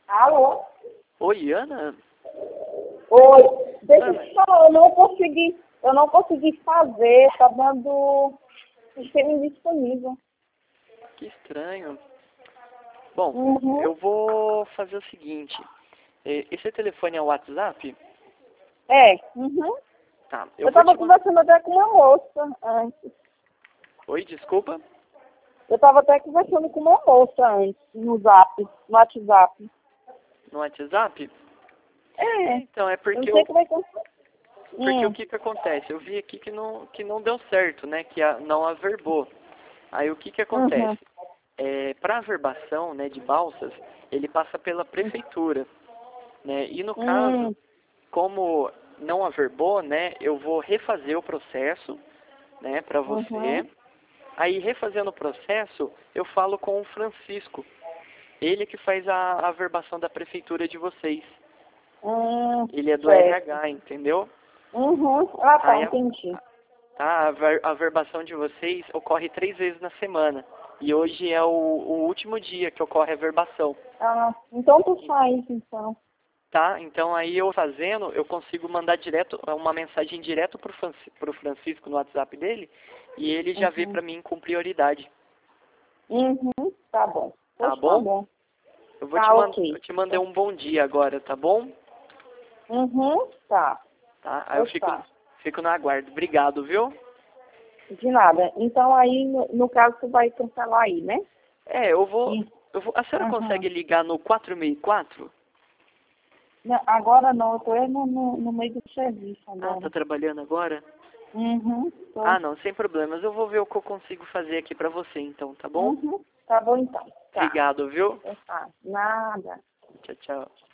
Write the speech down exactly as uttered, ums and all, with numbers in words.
Alô? Oi, Ana? Oi. Deixa eu Ana, te falar, eu não consegui, eu não consegui fazer, tá dando sistema indisponível. que estranho. Bom, Uhum. eu vou fazer o seguinte. eh, Esse telefone é o WhatsApp? É, uhum. Tá, eu Eu vou tava te mandar... conversando até com uma moça antes. Oi, desculpa? Eu tava até conversando com uma moça antes, no Zap, no WhatsApp. No WhatsApp? É, É, então, é eu não porque sei eu... como é que eu... Porque o Hum, que que acontece? Eu vi aqui que não, que não deu certo, né? Que a- não averbou. Aí o que que acontece? uhum, É, para averbação, né, de balsas, ele passa pela prefeitura, né? E no caso, hum, como não averbou, né, eu vou refazer o processo, né, para uhum, você. Aí, refazendo o processo, eu falo com o Francisco. Ele que faz a averbação da prefeitura de vocês. hum, Ele é do certo. R H, entendeu? Uhum. Ah, tá, Aí a, entendi. tá, a ver- a averbação de vocês ocorre três vezes na semana. E hoje é o, o último dia que ocorre a averbação. Ah, então tu faz, então. Tá? Então aí eu fazendo, eu consigo mandar direto uma mensagem direto pro, Franci- pro Francisco no WhatsApp dele e ele já vê Uhum. pra mim com prioridade. Uhum, tá bom. Tá Pois tá bom? bom. Eu vou te Tá, mandar, eu ok. te mandei um bom dia agora, tá bom? Uhum, tá. Tá? Aí eu Pois fico, tá. fico no aguardo. Obrigado, viu? De nada. Então aí, no, no caso, tu vai cancelar aí, né? É, eu vou, Isso. eu vou. A senhora Uhum. consegue ligar no quatro seis quatro? Não, agora não, eu tô é no, no, no meio do serviço Ah, tá agora. trabalhando agora? Uhum, tô. Ah, não, sem problemas. Eu vou ver o que eu consigo fazer aqui pra você, então, tá bom? Uhum, tá bom então. Tá. Obrigado, viu? Pois tá. Nada. Tchau, tchau.